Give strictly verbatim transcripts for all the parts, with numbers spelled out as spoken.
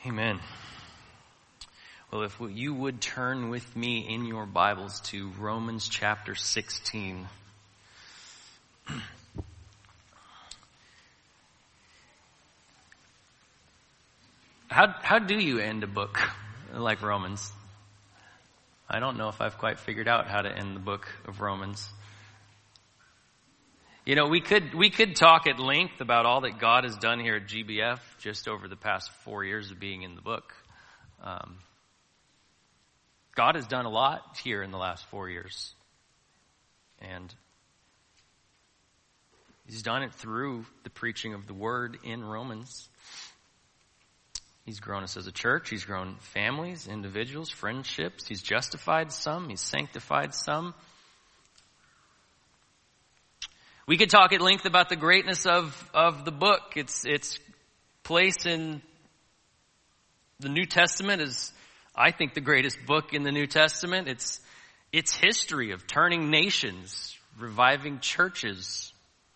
Amen. Well, if you would turn with me in your Bibles to Romans chapter sixteen. How how do you end a book like Romans? I don't know if I've quite figured out how to end the book of Romans. You know, we could we could talk at length about all that God has done here at G B F just over the past four years of being in the book. Um, God has done a lot here in the last four years. And He's done it through the preaching of the Word in Romans. He's grown us as a church. He's grown families, individuals, friendships. He's justified some. He's sanctified some. We could talk at length about the greatness of, of the book. Its its place in the New Testament is, I think, the greatest book in the New Testament. It's its history of turning nations, reviving churches.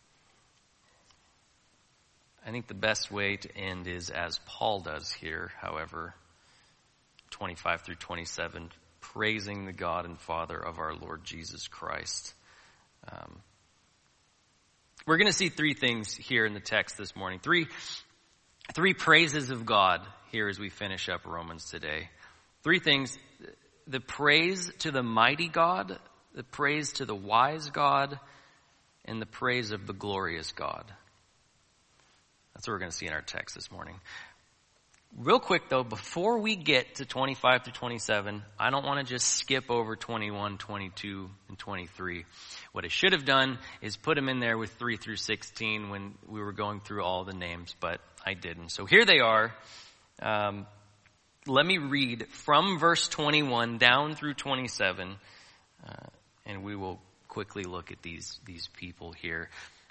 I think the best way to end is as Paul does here, however, twenty-five through twenty-seven, praising the God and Father of our Lord Jesus Christ. Um, we're going to see three things here in the text this morning. Three, three praises of God here as we finish up Romans today. Three things: the praise to the mighty God, the praise to the wise God, and the praise of the glorious God. That's what we're going to see in our text this morning. Real quick, though, before we get to twenty-five to twenty-seven, I don't want to just skip over twenty-one, twenty-two, and twenty-three. What I should have done is put them in there with three through sixteen when we were going through all the names, but I didn't. So here they are. Um, let me read from verse twenty-one down through twenty-seven, uh, and we will quickly look at these, these people here.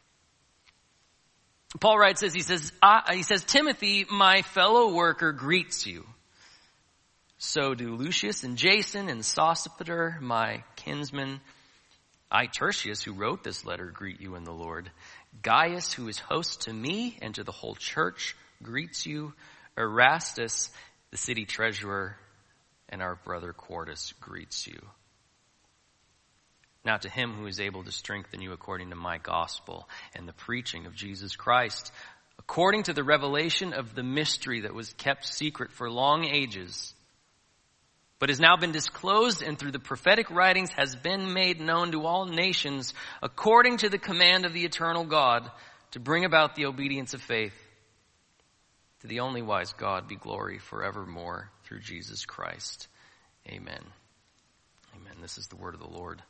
Paul writes this, he says, I, he says, Timothy, my fellow worker, greets you. So do Lucius and Jason and Sosipater, my kinsmen. I, Tertius, who wrote this letter, greet you in the Lord. Gaius, who is host to me and to the whole church, greets you. Erastus, the city treasurer, and our brother Quartus greets you. Now to him who is able to strengthen you according to my gospel and the preaching of Jesus Christ, according to the revelation of the mystery that was kept secret for long ages, but has now been disclosed and through the prophetic writings has been made known to all nations, according to the command of the eternal God, to bring about the obedience of faith. To the only wise God be glory forevermore through Jesus Christ. Amen. Amen. This is the word of the Lord.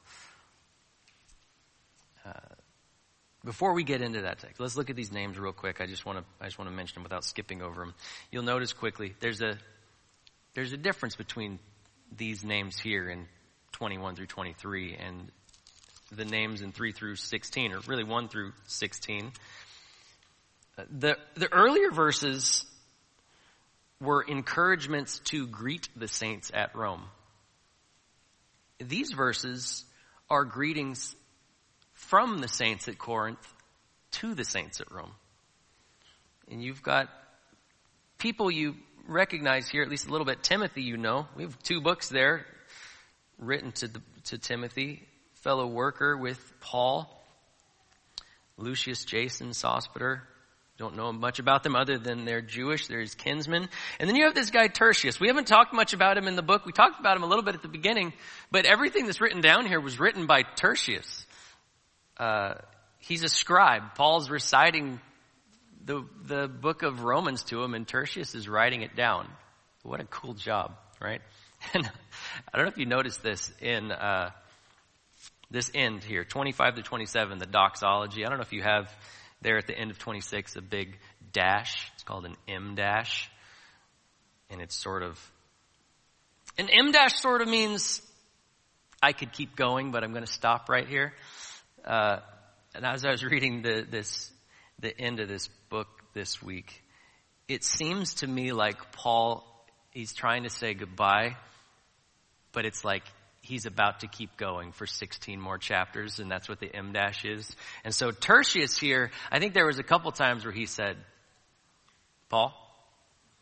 Uh, before we get into that text, let's look at these names real quick. I just want to I just want to mention them without skipping over them. You'll notice quickly there's a there's a difference between these names here in twenty-one through twenty-three and the names in three through sixteen, or really one through sixteen. Uh, the the earlier verses were encouragements to greet the saints at Rome. These verses are greetings from the saints at Corinth to the saints at Rome. And you've got people you recognize here, at least a little bit. Timothy, you know. We have two books there written to, the, to Timothy, fellow worker with Paul. Lucius, Jason, Sosipater. Don't know much about them other than they're Jewish. They're his kinsmen. And then you have this guy Tertius. We haven't talked much about him in the book. We talked about him a little bit at the beginning, but everything that's written down here was written by Tertius. Uh, he's a scribe. Paul's reciting the the book of Romans to him, and Tertius is writing it down. What a cool job, right? And I don't know if you noticed this in uh, this end here, twenty-five to twenty-seven, the doxology. I don't know if you have there at the end of twenty-six a big dash. It's called an M dash, and it's sort of an M dash sort of means I could keep going, but I'm going to stop right here. Uh, and as I was reading the, this, the end of this book this week, it seems to me like Paul, he's trying to say goodbye, but it's like he's about to keep going for sixteen more chapters, and that's what the M dash is. And so Tertius here, I think there was a couple times where he said, Paul,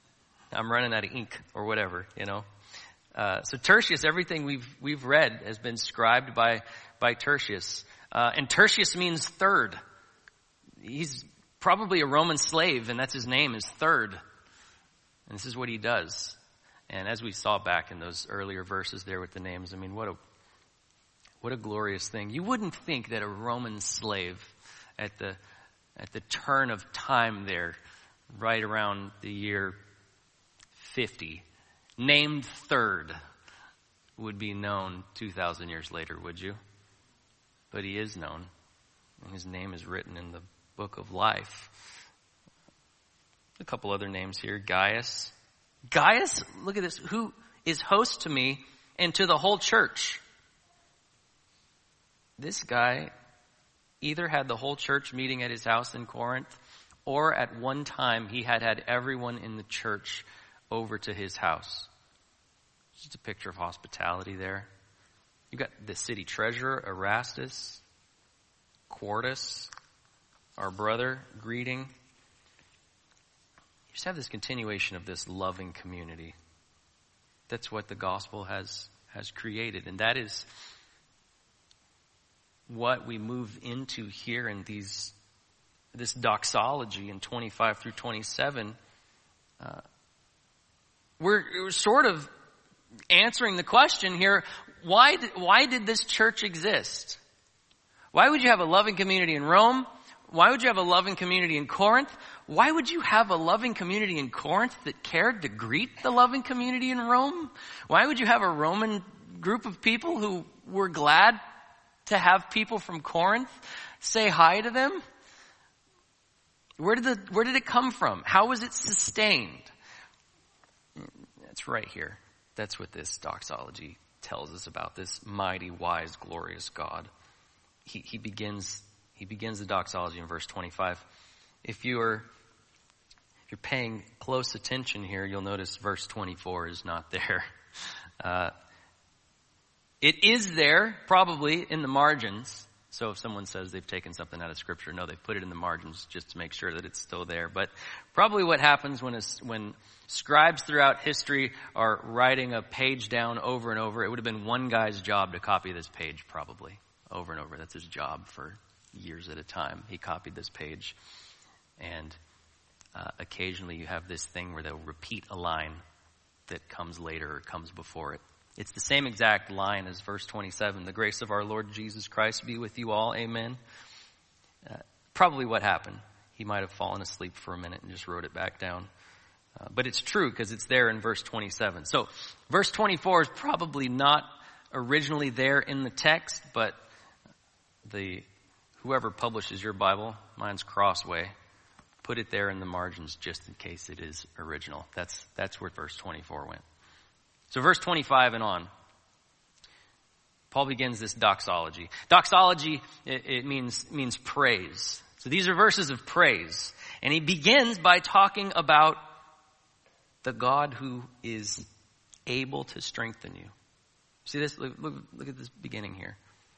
I'm running out of ink or whatever, you know. Uh, so Tertius, everything we've we've read has been scribed by by Tertius. Uh, and Tertius means third. He's probably a Roman slave, and that's his name, is Third. And this is what he does. And as we saw back in those earlier verses there with the names, I mean, what a what a glorious thing. You wouldn't think that a Roman slave at the at the turn of time there, right around the year fifty, named Third, would be known two thousand years later, would you? But he is known, and his name is written in the book of life. A couple other names here. Gaius. Gaius, look at this, who is host to me and to the whole church. This guy either had the whole church meeting at his house in Corinth, or at one time he had had everyone in the church over to his house. Just a picture of hospitality there. You've got the city treasurer, Erastus, Quartus, our brother, greeting. You just have this continuation of this loving community. That's what the gospel has, has created. And that is what we move into here in these this doxology in twenty-five through twenty-seven. Uh, we're, we're sort of answering the question here, why did, why did this church exist? Why would you have a loving community in Rome? Why would you have a loving community in Corinth? Why would you have a loving community in Corinth that cared to greet the loving community in Rome? Why would you have a Roman group of people who were glad to have people from Corinth say hi to them? Where did the, where did it come from? How was it sustained? That's right here. That's what this doxology tells us about this mighty, wise, glorious God. He, he begins, he begins the doxology in verse twenty-five. If you're, if you're paying close attention here, you'll notice verse twenty-four is not there. Uh, it is there, probably in the margins. So if someone says they've taken something out of Scripture, no, they've put it in the margins just to make sure that it's still there. But probably what happens when a, when scribes throughout history are writing a page down over and over, it would have been one guy's job to copy this page probably over and over. That's his job for years at a time. He copied this page. And uh, occasionally you have this thing where they'll repeat a line that comes later or comes before it. It's the same exact line as verse twenty-seven. The grace of our Lord Jesus Christ be with you all. Amen. Uh, probably what happened. He might have fallen asleep for a minute and just wrote it back down. Uh, but it's true because it's there in verse twenty-seven. So verse twenty-four is probably not originally there in the text, but the whoever publishes your Bible, mine's Crossway, put it there in the margins just in case it is original. That's that's where verse twenty-four went. So verse twenty-five and on, Paul begins this doxology. Doxology, it, it means means praise. So these are verses of praise. And he begins by talking about the God who is able to strengthen you. See this? Look, look, look at this beginning here.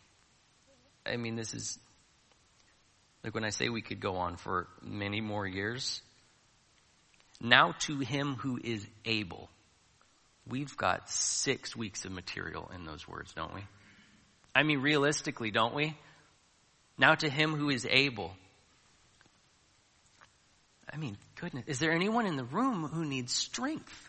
I mean, this is, like when I say we could go on for many more years. Now to him who is able. We've got six weeks of material in those words, don't we? I mean, realistically, don't we? Now to him who is able. I mean, goodness, is there anyone in the room who needs strength?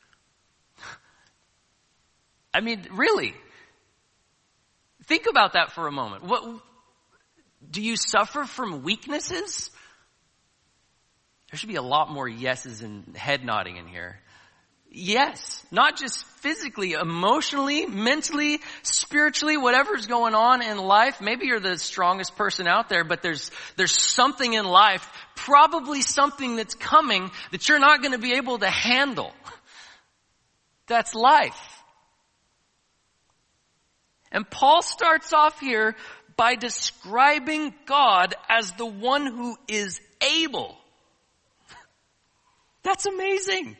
I mean, really? Think about that for a moment. What, do you suffer from weaknesses? There should be a lot more yeses and head nodding in here. Yes, not just physically, emotionally, mentally, spiritually, whatever's going on in life. Maybe you're the strongest person out there, but there's there's something in life, probably something that's coming that you're not going to be able to handle. That's life. And Paul starts off here by describing God as the one who is able. That's amazing.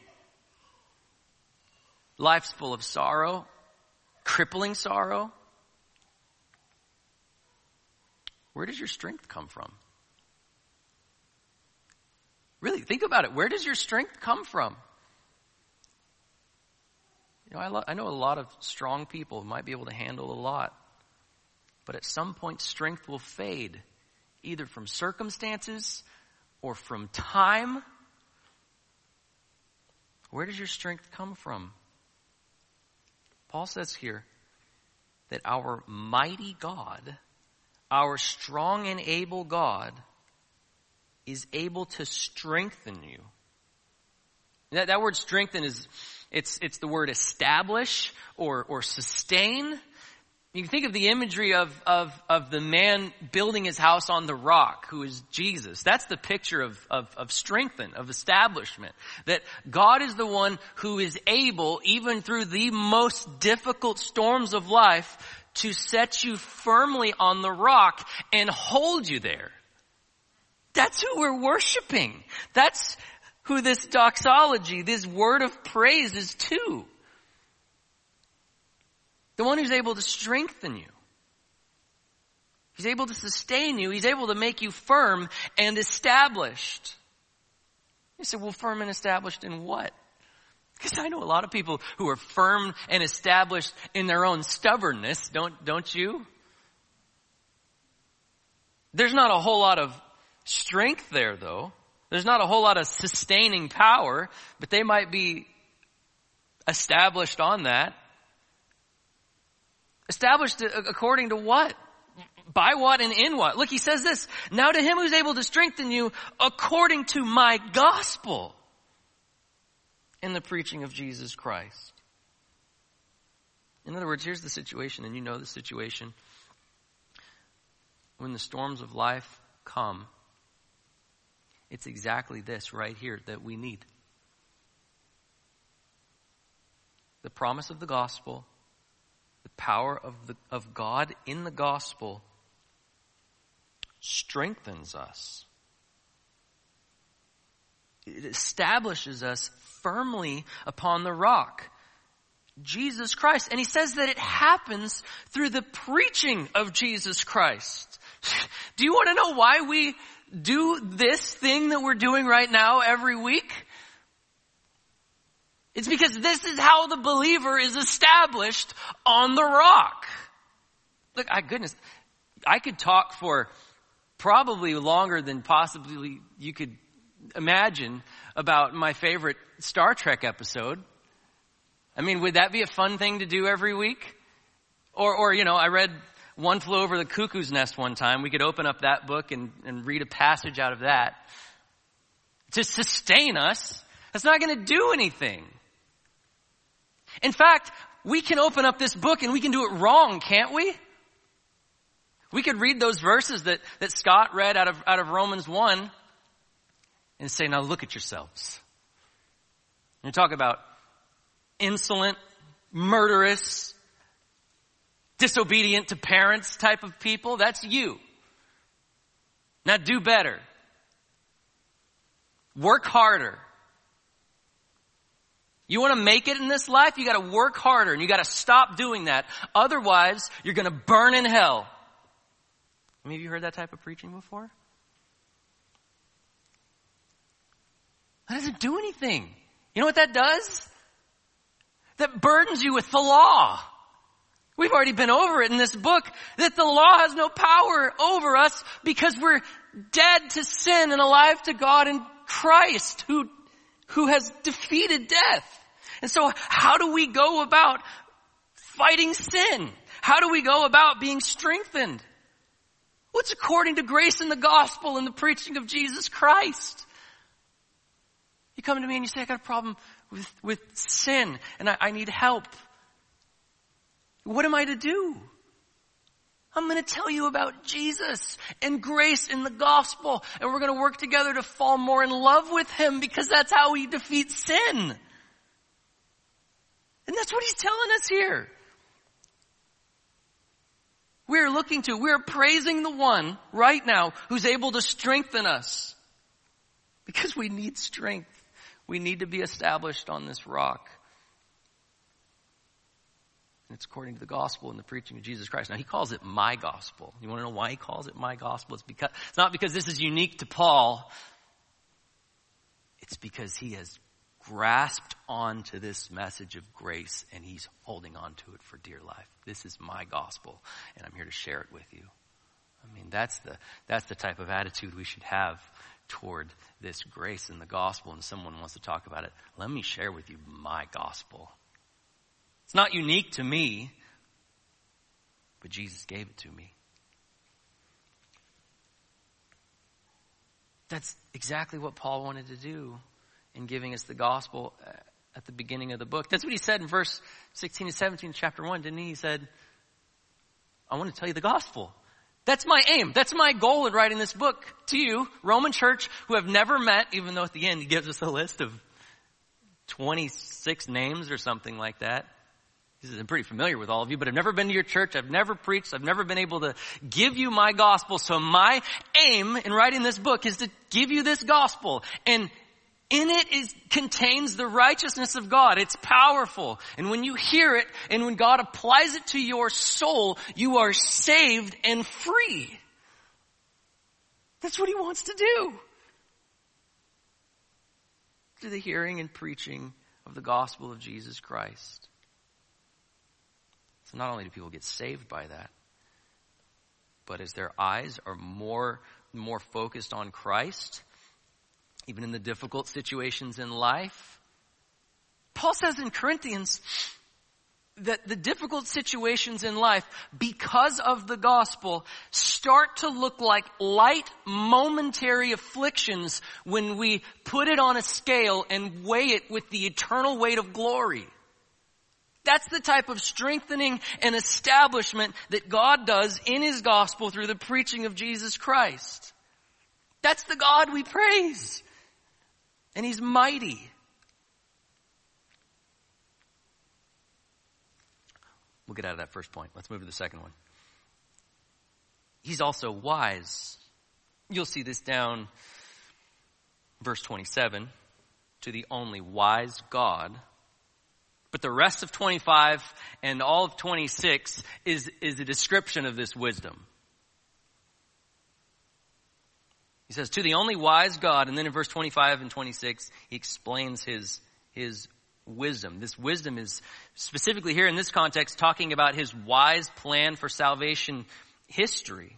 Life's full of sorrow, crippling sorrow. Where does your strength come from? Really, think about it. Where does your strength come from? You know, I, lo- I know a lot of strong people who might be able to handle a lot. But at some point, strength will fade, either from circumstances or from time. Where does your strength come from? Paul says here that our mighty God, our strong and able God, is able to strengthen you. That, that word strengthen is, it's, it's the word establish or, or sustain. You can think of the imagery of, of, of the man building his house on the rock, who is Jesus. That's the picture of, of, of strengthen, of establishment. That God is the one who is able, even through the most difficult storms of life, to set you firmly on the rock and hold you there. That's who we're worshiping. That's who this doxology, this word of praise is to. The one who's able to strengthen you. He's able to sustain you. He's able to make you firm and established. You say, well, firm and established in what? Because I know a lot of people who are firm and established in their own stubbornness, don't, don't you? There's not a whole lot of strength there, though. There's not a whole lot of sustaining power, but they might be established on that. Established according to what? By what and in what? Look, he says this. Now to him who's able to strengthen you according to my gospel in the preaching of Jesus Christ. In other words, here's the situation, and you know the situation. When the storms of life come, it's exactly this right here that we need. The promise of the gospel, the power of the of God in the gospel strengthens us. It establishes us firmly upon the rock, Jesus Christ. And he says that it happens through the preaching of Jesus Christ. Do you want to know why we do this thing that we're doing right now every week? It's because this is how the believer is established on the rock. Look, my goodness, I could talk for probably longer than possibly you could imagine about my favorite Star Trek episode. I mean, would that be a fun thing to do every week? Or, or you know, I read One Flew Over the Cuckoo's Nest one time. We could open up that book and, and read a passage out of that. To sustain us, that's not going to do anything. In fact, we can open up this book and we can do it wrong, can't we? We could read those verses that, that Scott read out of, out of Romans one and say, now look at yourselves. And talk about insolent, murderous, disobedient to parents type of people. That's you. Now do better. Work harder. You want to make it in this life? You got to work harder and you got to stop doing that. Otherwise, you're going to burn in hell. Any of you heard that type of preaching before? That doesn't do anything. You know what that does? That burdens you with the law. We've already been over it in this book, that the law has no power over us because we're dead to sin and alive to God in Christ, who who has defeated death. And so how do we go about fighting sin? How do we go about being strengthened? Well, it's according to grace in the gospel and the preaching of Jesus Christ. You come to me and you say, I got a problem with, with sin and I, I need help. What am I to do? I'm going to tell you about Jesus and grace in the gospel. And we're going to work together to fall more in love with him because that's how he defeats sin. And that's what he's telling us here. We're looking to, we're praising the one right now who's able to strengthen us. Because we need strength. We need to be established on this rock. It's according to the gospel and the preaching of Jesus Christ. Now, he calls it my gospel. You want to know why he calls it my gospel? It's because it's not because this is unique to Paul. It's because he has grasped onto this message of grace, and he's holding on to it for dear life. This is my gospel, and I'm here to share it with you. I mean, that's the that's the type of attitude we should have toward this grace in the gospel. And someone wants to talk about it, let me share with you my gospel. It's not unique to me, but Jesus gave it to me. That's exactly what Paul wanted to do in giving us the gospel at the beginning of the book. That's what he said in verse sixteen and seventeen of chapter one, didn't he? He said, I want to tell you the gospel. That's my aim. That's my goal in writing this book to you, Roman church, who have never met, even though at the end he gives us a list of twenty-six names or something like that. He says, I'm pretty familiar with all of you, but I've never been to your church. I've never preached. I've never been able to give you my gospel. So my aim in writing this book is to give you this gospel. And in it is contains the righteousness of God. It's powerful. And when you hear it and when God applies it to your soul, you are saved and free. That's what he wants to do. Through the hearing and preaching of the gospel of Jesus Christ. So not only do people get saved by that, but as their eyes are more, more focused on Christ, even in the difficult situations in life. Paul says in Corinthians that the difficult situations in life, because of the gospel, start to look like light, momentary afflictions when we put it on a scale and weigh it with the eternal weight of glory. That's the type of strengthening and establishment that God does in his gospel through the preaching of Jesus Christ. That's the God we praise. And he's mighty. We'll get out of that first point. Let's move to the second one. He's also wise. You'll see this down verse twenty-seven. To the only wise God. But the rest of twenty-five and all of twenty-six is, is a description of this wisdom. He says, to the only wise God, and then in verse twenty-five and twenty-six, he explains his, his wisdom. This wisdom is specifically here in this context talking about his wise plan for salvation history.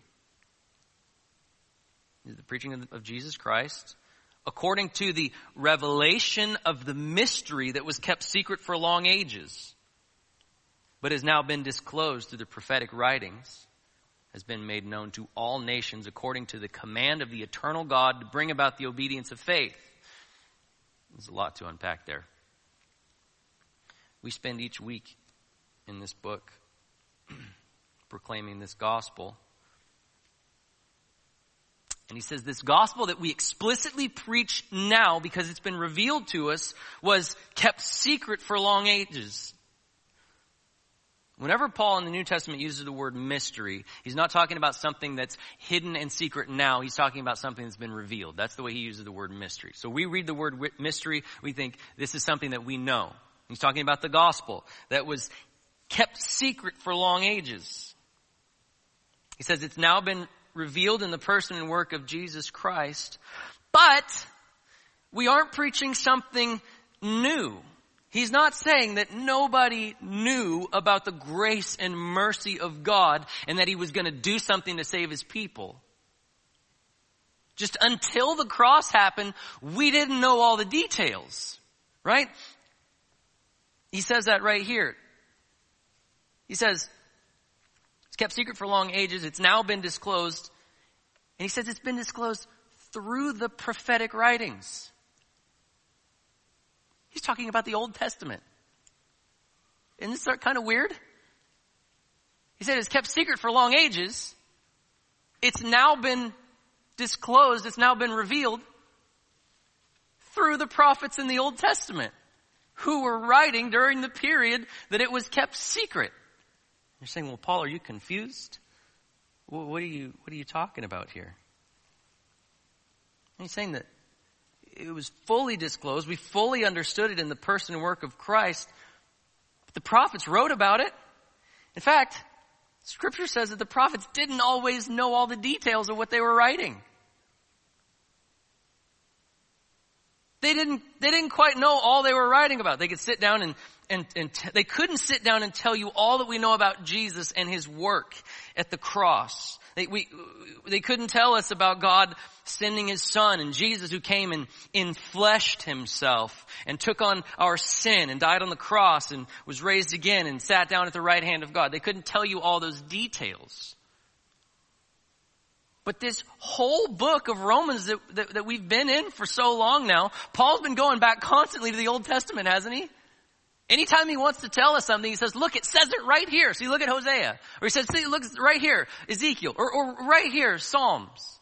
The preaching of, of Jesus Christ, according to the revelation of the mystery that was kept secret for long ages, but has now been disclosed through the prophetic writings, has been made known to all nations according to the command of the eternal God to bring about the obedience of faith. There's a lot to unpack there. We spend each week in this book proclaiming this gospel. And he says this gospel that we explicitly preach now because it's been revealed to us was kept secret for long ages. Whenever Paul in the New Testament uses the word mystery, he's not talking about something that's hidden and secret now. He's talking about something that's been revealed. That's the way he uses the word mystery. So we read the word mystery, we think this is something that we know. He's talking about the gospel that was kept secret for long ages. He says it's now been revealed in the person and work of Jesus Christ, but we aren't preaching something new. He's not saying that nobody knew about the grace and mercy of God and that he was going to do something to save his people. Just until the cross happened, we didn't know all the details, right? He says that right here. He says, it's kept secret for long ages. It's now been disclosed. And he says it's been disclosed through the prophetic writings. He's talking about the Old Testament. Isn't this kind of weird? He said it's kept secret for long ages. It's now been disclosed. It's now been revealed through the prophets in the Old Testament who were writing during the period that it was kept secret. You're saying, well, Paul, are you confused? What are you, what are you talking about here? And he's saying that it was fully disclosed. We fully understood it in the person and work of Christ. But the prophets wrote about it. In fact, Scripture says that the prophets didn't always know all the details of what they were writing. They didn't, they didn't quite know all they were writing about. They could sit down and, and, and t- they couldn't sit down and tell you all that we know about Jesus and his work at the cross. They, we, they couldn't tell us about God sending his son and Jesus who came and enfleshed himself and took on our sin and died on the cross and was raised again and sat down at the right hand of God. They couldn't tell you all those details. But this whole book of Romans that, that, that we've been in for so long now, Paul's been going back constantly to the Old Testament, hasn't he? Anytime he wants to tell us something, he says, look, it says it right here. So you look at Hosea. Or he says, see, look right here, Ezekiel. Or, or right here, Psalms.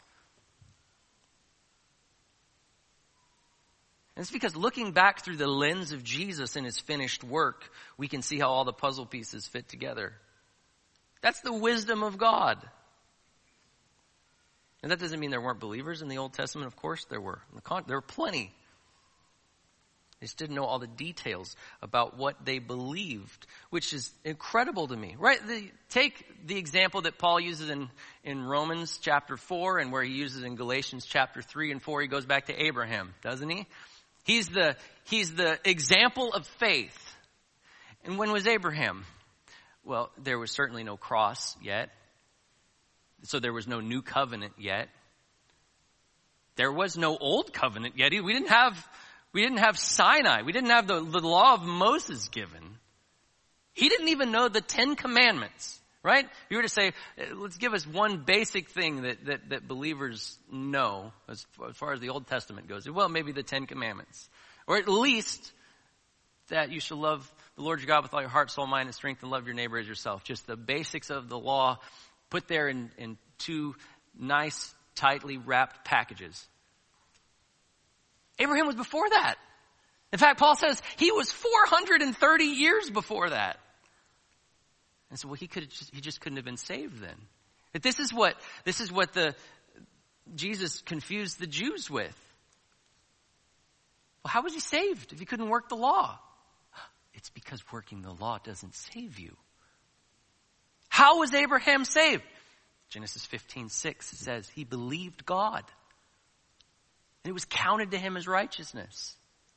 And it's because looking back through the lens of Jesus and his finished work, we can see how all the puzzle pieces fit together. That's the wisdom of God. And that doesn't mean there weren't believers in the Old Testament. Of course there were. There were plenty. They just didn't know all the details about what they believed, which is incredible to me. Right? The, take the example that Paul uses in, in Romans chapter four and where he uses in Galatians chapter three and four. He goes back to Abraham, doesn't he? He's the, he's the example of faith. And when was Abraham? Well, there was certainly no cross yet. So there was no new covenant yet. There was no old covenant yet. We didn't have, we didn't have Sinai. We didn't have the, the law of Moses given. He didn't even know the Ten Commandments, right? If you were to say, let's give us one basic thing that, that, that believers know as, as far as the Old Testament goes. Well, maybe the Ten Commandments. Or at least that you shall love the Lord your God with all your heart, soul, mind, and strength, and love your neighbor as yourself. Just the basics of the law put there in, in two nice, tightly wrapped packages. Abraham was before that. In fact, Paul says he was four hundred thirty years before that. And so, well, he could just, he just couldn't have been saved then. But this is what this is what the Jesus confused the Jews with. Well, how was he saved if he couldn't work the law? It's because working the law doesn't save you. How was Abraham saved? Genesis fifteen six says he believed God. And it was counted to him as righteousness.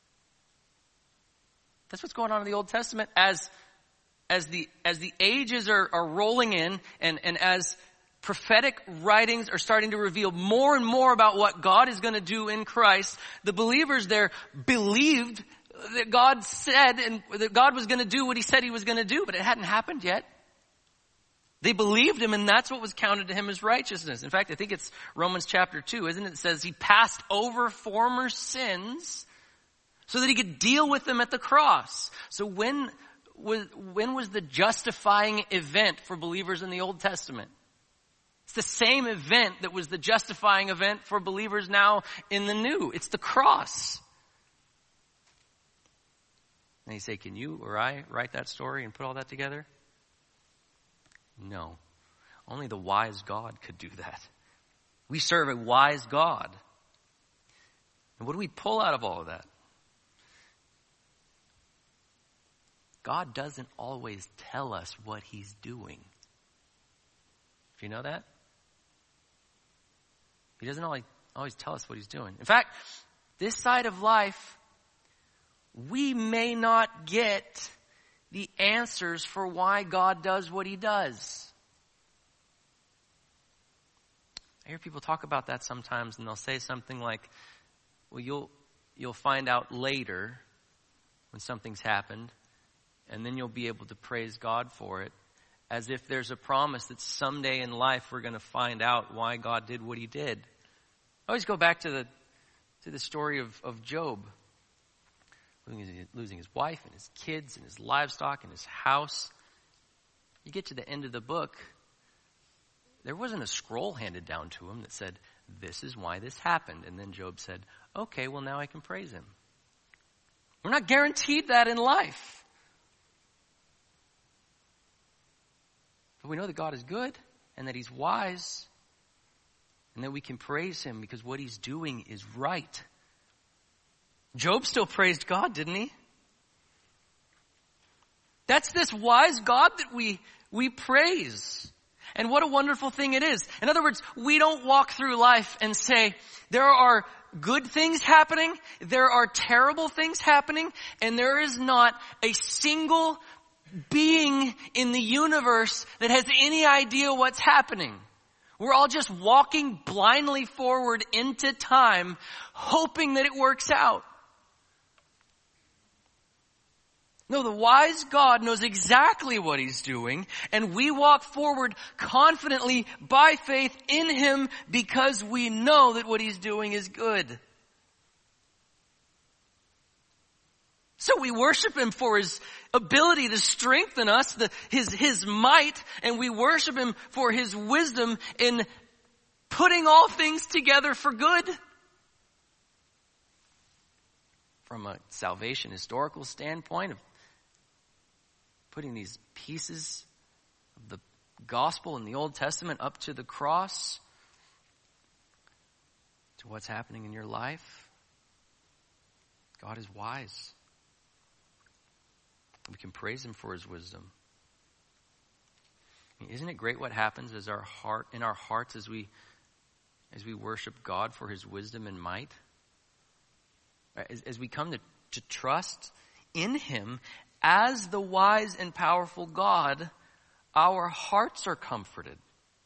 That's what's going on in the Old Testament. As, as, the, as the ages are, are rolling in and, and as prophetic writings are starting to reveal more and more about what God is going to do in Christ, the believers there believed that God said and that God was going to do what he said he was going to do, but it hadn't happened yet. They believed him, and that's what was counted to him as righteousness. In fact, I think it's Romans chapter two, isn't it? It says he passed over former sins so that he could deal with them at the cross. So when was, when was the justifying event for believers in the Old Testament? It's the same event that was the justifying event for believers now in the New. It's the cross. And you say, can you or I write that story and put all that together? No. Only the wise God could do that. We serve a wise God. And what do we pull out of all of that? God doesn't always tell us what he's doing. Do you know that? He doesn't always, always tell us what he's doing. In fact, this side of life, we may not get the answers for why God does what he does. I hear people talk about that sometimes, and they'll say something like, well, you'll you'll find out later when something's happened, and then you'll be able to praise God for it, as if there's a promise that someday in life we're going to find out why God did what he did. I always go back to the to the story of, of Job. Losing his wife and his kids and his livestock and his house. You get to the end of the book, there wasn't a scroll handed down to him that said, this is why this happened. And then Job said, okay, well now I can praise him. We're not guaranteed that in life. But we know that God is good and that he's wise and that we can praise him because what he's doing is right. Job still praised God, didn't he? That's this wise God that we, we praise. And what a wonderful thing it is. In other words, we don't walk through life and say, there are good things happening, there are terrible things happening, and there is not a single being in the universe that has any idea what's happening. We're all just walking blindly forward into time, hoping that it works out. No, the wise God knows exactly what he's doing, and we walk forward confidently by faith in him because we know that what he's doing is good. So we worship him for his ability to strengthen us, the, his, his might, and we worship him for his wisdom in putting all things together for good. From a salvation historical standpoint of putting these pieces of the gospel in the Old Testament up to the cross, to what's happening in your life, God is wise. We can praise him for his wisdom. I mean, isn't it great what happens as our heart in our hearts as we as we worship God for his wisdom and might? As, as we come to, to trust in him as the wise and powerful God, our hearts are comforted.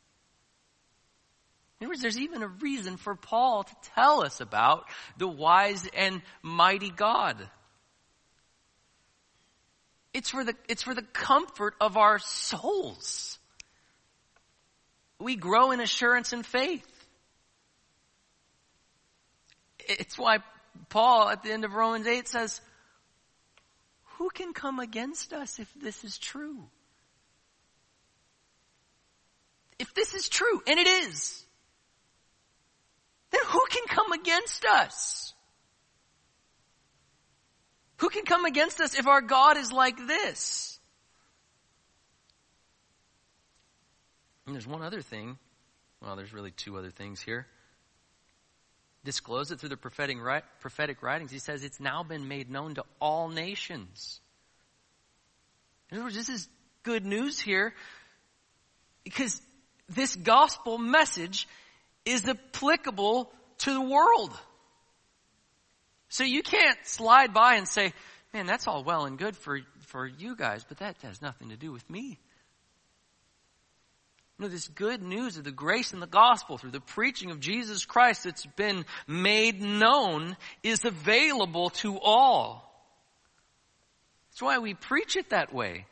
In other words, there's even a reason for Paul to tell us about the wise and mighty God. It's for the, it's for the comfort of our souls. We grow in assurance and faith. It's why Paul at the end of Romans eight says, who can come against us if this is true? If this is true, and it is, then who can come against us? Who can come against us if our God is like this? And there's one other thing. Well, there's really two other things here. Disclose it through the prophetic, prophetic writings. He says it's now been made known to all nations. In other words, this is good news here because this gospel message is applicable to the world. So you can't slide by and say, man, that's all well and good for, for you guys, but that has nothing to do with me. No, this good news of the grace and the gospel through the preaching of Jesus Christ that's been made known is available to all. That's why we preach it that way.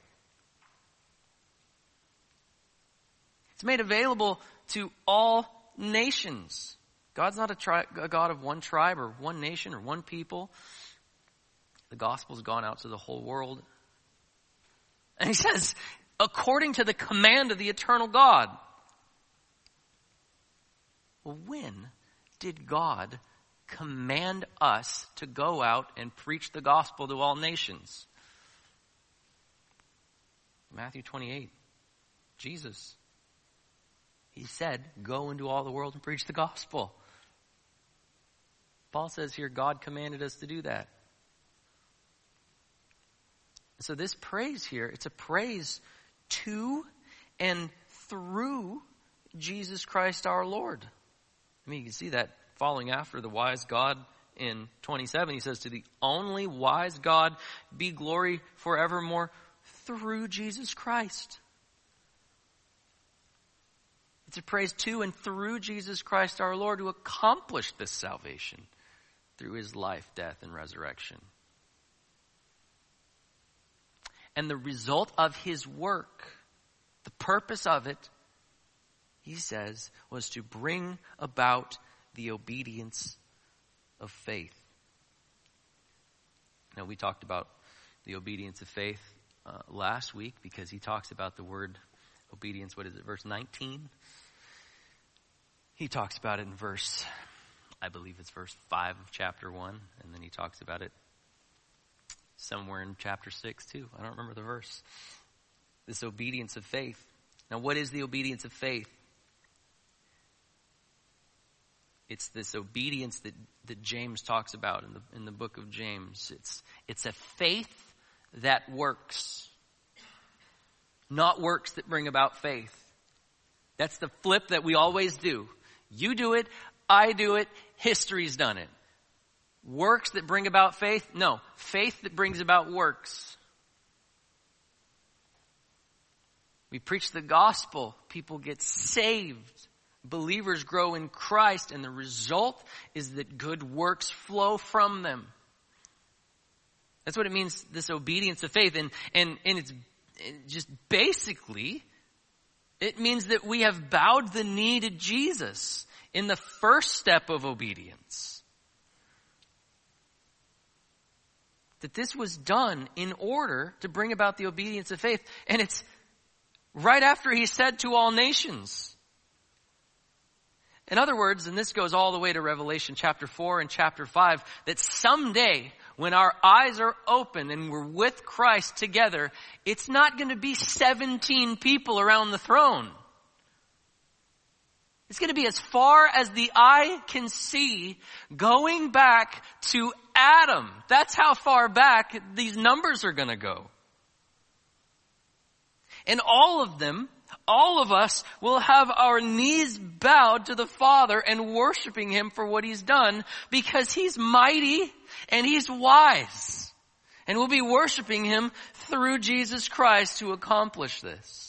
It's made available to all nations. God's not a, tri- a God of one tribe or one nation or one people. The gospel's gone out to the whole world. And he says, according to the command of the eternal God. Well, when did God command us to go out and preach the gospel to all nations? Matthew twenty-eight. Jesus. He said, go into all the world and preach the gospel. Paul says here, God commanded us to do that. So this praise here, it's a praise to and through Jesus Christ our Lord. I mean, you can see that following after the wise God in twenty-seven. He says, to the only wise God be glory forevermore through Jesus Christ. It's a praise to and through Jesus Christ our Lord who accomplished this salvation through his life, death, and resurrection. And the result of his work, the purpose of it, he says, was to bring about the obedience of faith. Now, we talked about the obedience of faith uh, last week because he talks about the word obedience. What is it, verse nineteen? He talks about it in verse, I believe it's verse five of chapter one, and then he talks about it somewhere in chapter six too. I don't remember the verse. This obedience of faith. Now, what is the obedience of faith? It's this obedience that, that James talks about in the in the book of James. It's it's a faith that works, not works that bring about faith. That's the flip that we always do. You do it, I do it, history's done it. Works that bring about faith? No. Faith that brings about works. We preach the gospel. People get saved. Believers grow in Christ, and the result is that good works flow from them. That's what it means, this obedience of faith. And, and, and it's just basically, it means that we have bowed the knee to Jesus in the first step of obedience. That this was done in order to bring about the obedience of faith. And it's right after he said to all nations. In other words, and this goes all the way to Revelation chapter four and chapter five, that someday when our eyes are open and we're with Christ together, it's not going to be seventeen people around the throne. It's going to be as far as the eye can see, going back to Adam. That's how far back these numbers are going to go. And all of them, all of us will have our knees bowed to the Father and worshiping Him for what He's done, because He's mighty and He's wise. And we'll be worshiping Him through Jesus Christ to accomplish this.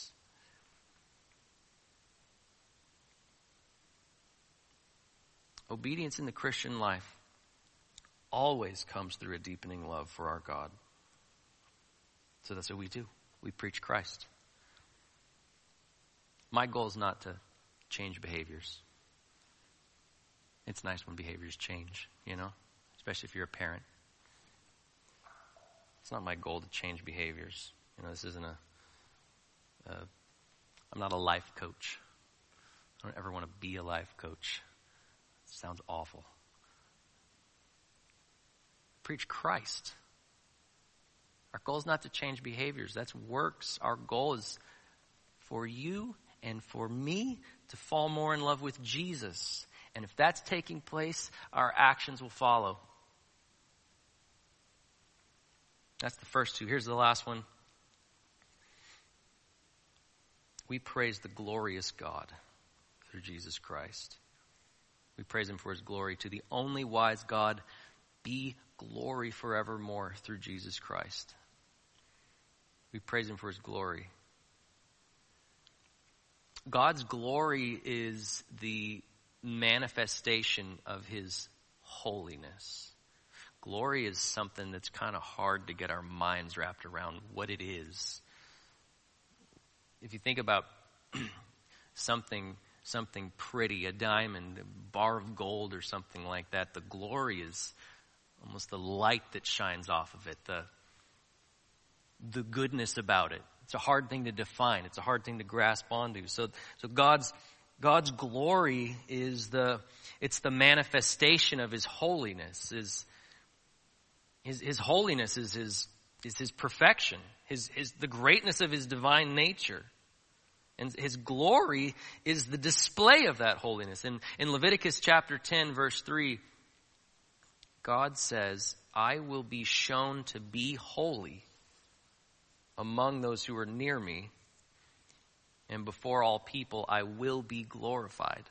Obedience in the Christian life always comes through a deepening love for our God. So that's what we do. We preach Christ. My goal is not to change behaviors. It's nice when behaviors change, you know, especially if you're a parent. It's not my goal to change behaviors. You know, this isn't a, a I'm not a life coach. I don't ever want to be a life coach. It sounds awful. Preach Christ. Our goal is not to change behaviors. That's works. Our goal is for you and for me to fall more in love with Jesus. And if that's taking place, our actions will follow. That's the first two. Here's the last one. We praise the glorious God through Jesus Christ. We praise Him for His glory. To the only wise God be glory forevermore through Jesus Christ. We praise Him for His glory. God's glory is the manifestation of His holiness. Glory is something that's kind of hard to get our minds wrapped around what it is. If you think about something something pretty, a diamond, a bar of gold or something like that, the glory is almost the light that shines off of it, the the goodness about it. It's a hard thing to define. It's a hard thing to grasp onto. So, so God's God's glory is the it's the manifestation of His holiness. Is His His holiness is His is His perfection. His His the greatness of His divine nature. And His glory is the display of that holiness. In, in Leviticus chapter ten, verse three, God says, I will be shown to be holy among those who are near me, and before all people I will be glorified.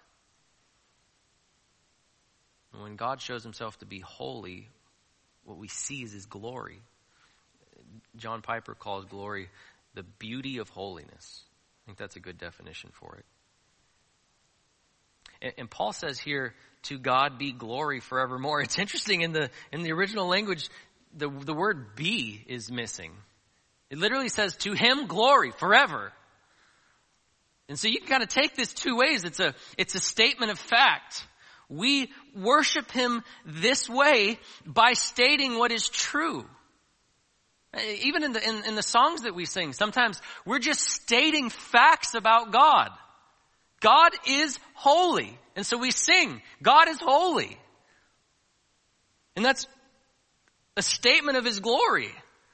And when God shows Himself to be holy, what we see is His glory. John Piper calls glory the beauty of holiness. I think that's a good definition for it. And, and Paul says here, to God be glory forevermore. It's interesting, in the in the original language, the, the word be is missing. It literally says, to Him glory forever. And so you can kind of take this two ways. It's a it's a statement of fact. We worship Him this way by stating what is true. Even in the in, in the songs that we sing, sometimes we're just stating facts about God. God is holy. And so we sing, God is holy. And that's a statement of His glory.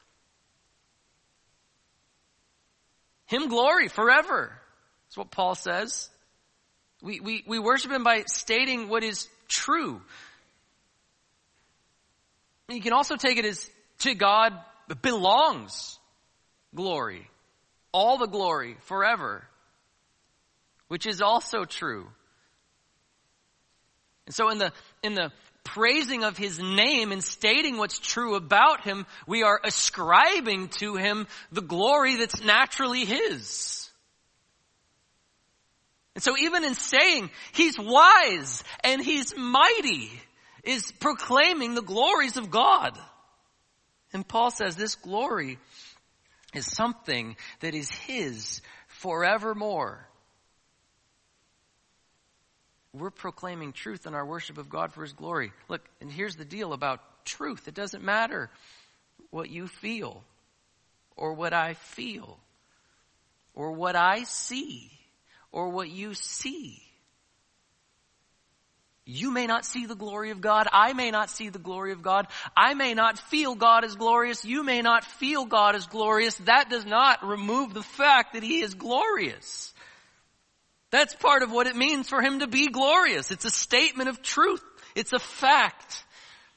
Him glory forever. That's what Paul says. We, we, we worship Him by stating what is true. You can also take it as, to God belongs glory. All the glory forever. Which is also true. And so in the in the praising of his name and stating what's true about him, we are ascribing to him the glory that's naturally his. And so even in saying he's wise and he's mighty is proclaiming the glories of God. And Paul says this glory is something that is his forevermore. We're proclaiming truth in our worship of God for his glory. Look, and here's the deal about truth. It doesn't matter what you feel or what I feel or what I see or what you see. You may not see the glory of God. I may not see the glory of God. I may not feel God as glorious. You may not feel God as glorious. That does not remove the fact that he is glorious. That's part of what it means for him to be glorious. It's a statement of truth. It's a fact.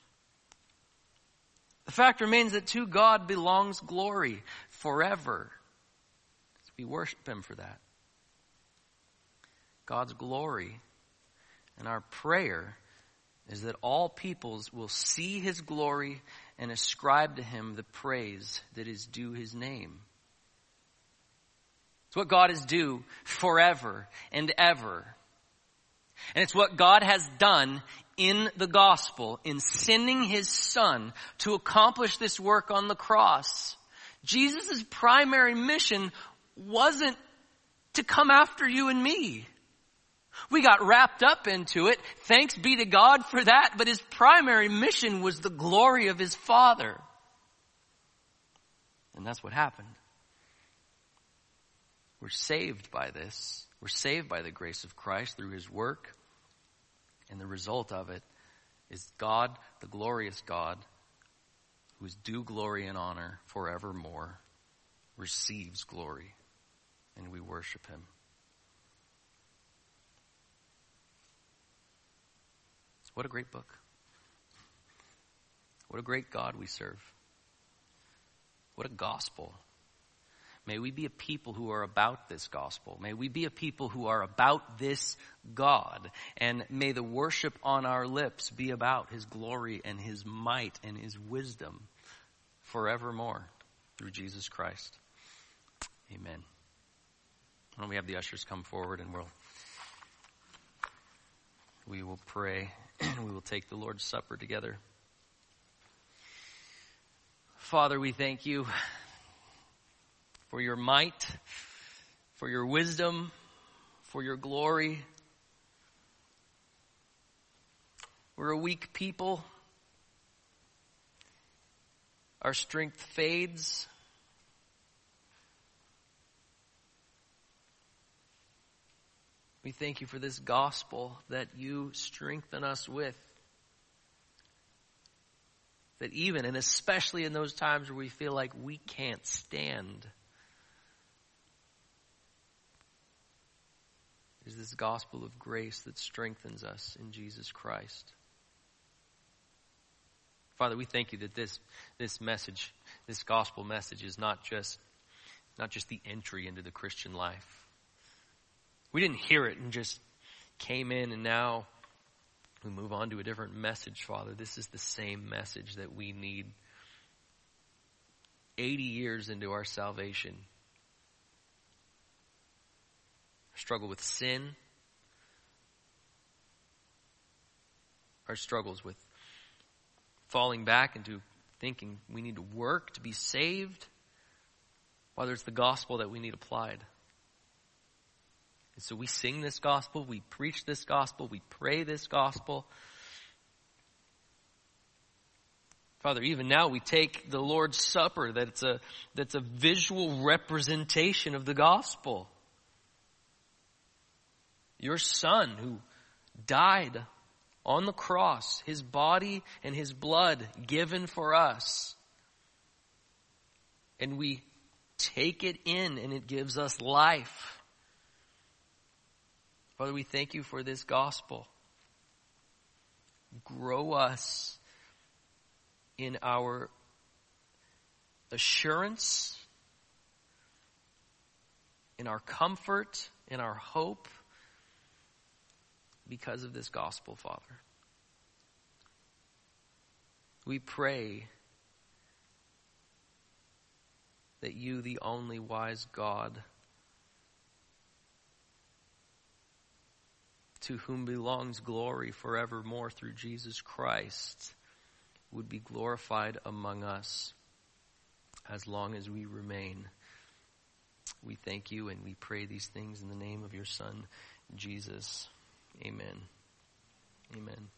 The fact remains that to God belongs glory forever. We worship him for that. God's glory. And our prayer is that all peoples will see his glory and ascribe to him the praise that is due his name. It's what God is due forever and ever. And it's what God has done in the gospel in sending his son to accomplish this work on the cross. Jesus' primary mission wasn't to come after you and me. We got wrapped up into it. Thanks be to God for that. But his primary mission was the glory of his Father. And that's what happened. We're saved by this. We're saved by the grace of Christ through his work. And the result of it is God, the glorious God, who is due glory and honor forevermore, receives glory. And we worship him. What a great book. What a great God we serve. What a gospel. May we be a people who are about this gospel. May we be a people who are about this God. And may the worship on our lips be about his glory and his might and his wisdom forevermore through Jesus Christ. Amen. Why don't we have the ushers come forward and we'll we will pray and we will take the Lord's Supper together. Father, we thank you for your might, for your wisdom, for your glory. We're a weak people. Our strength fades. We thank you for this gospel that you strengthen us with. That even and especially in those times where we feel like we can't stand, is this gospel of grace that strengthens us in Jesus Christ. Father, we thank you that this this message, this gospel message is not just not just the entry into the Christian life. We didn't hear it and just came in and now we move on to a different message, Father. This is the same message that we need eighty years into our salvation. Our struggle with sin. Our struggles with falling back into thinking we need to work to be saved. Father, it's the gospel that we need applied. And so we sing this gospel, we preach this gospel, we pray this gospel. Father, even now we take the Lord's Supper, that it's a, that's a visual representation of the gospel. Your Son who died on the cross, his body and his blood given for us. And we take it in and it gives us life. Father, we thank you for this gospel. Grow us in our assurance, in our comfort, in our hope, because of this gospel, Father. We pray that you, the only wise God, to whom belongs glory forevermore through Jesus Christ, would be glorified among us as long as we remain. We thank you and we pray these things in the name of your Son, Jesus. Amen. Amen.